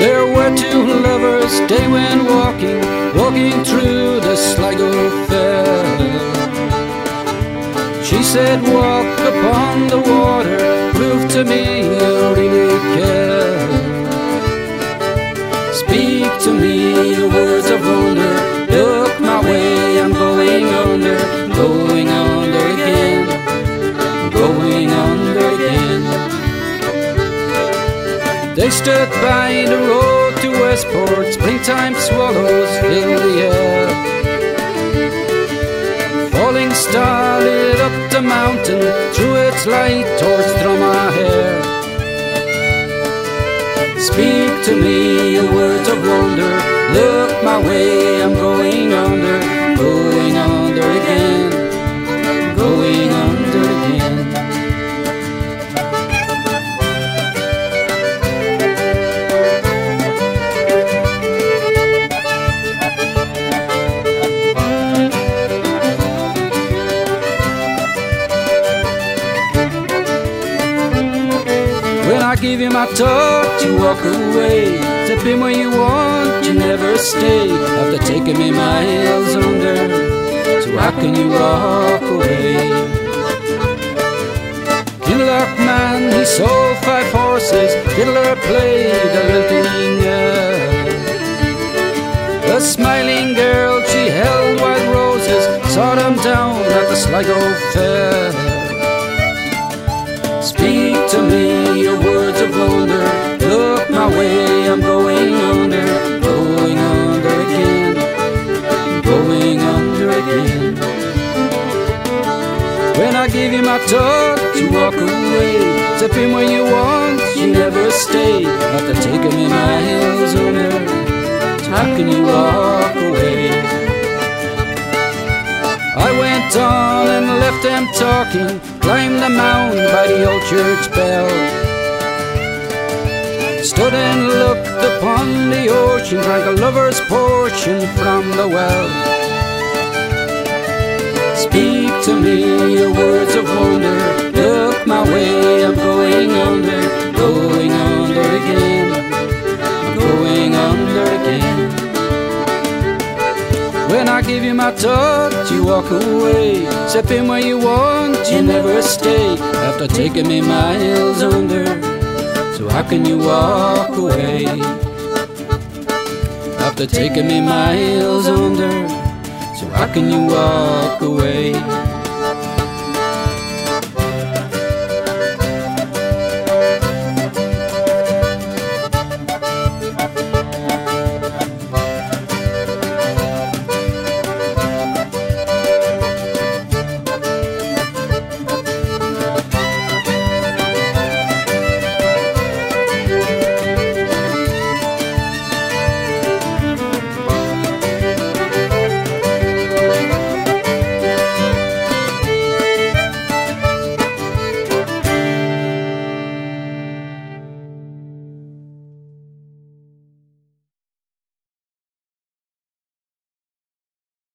There were two lovers, they went walking, walking through the Sligo Fell. She said, walk upon the water, prove to me you really care. Speak to me your words of wonder, look my way, I'm going under, going under again, going under again. They stood by the road to Westport, springtime swallows fill the air. Falling star lit up the mountain, threw its light towards Dromahair. Speak to me your words of wonder, look my way, I'm going under, going under again, going under again. When I give you my touch, you walk away. Step in where you want, you never stay. After taking me miles under, so how can you walk away? Kinloch man, he sold 5 horses. Fiddler played a lilting air. A smiling girl, she held white roses, saw them down at the Sligo Fair. Speak to me your words of wonder, look my way, I'm going under, going under again, going under again. When I give you my touch, you walk away. Step in where you want, you never stay. After taking me miles under, so how can you walk away? I went on and left them talking, climbed the mound by the old church bell. Stood and looked upon the ocean, drank a lover's portion from the well. Speak to me your words of wonder, look my way, I'm going under, going under again, I'm going under again. When I give you my touch, you walk away. Step in where you want, you never stay. After taking me miles under, so how can you walk away? After taking me miles under, so how can you walk away?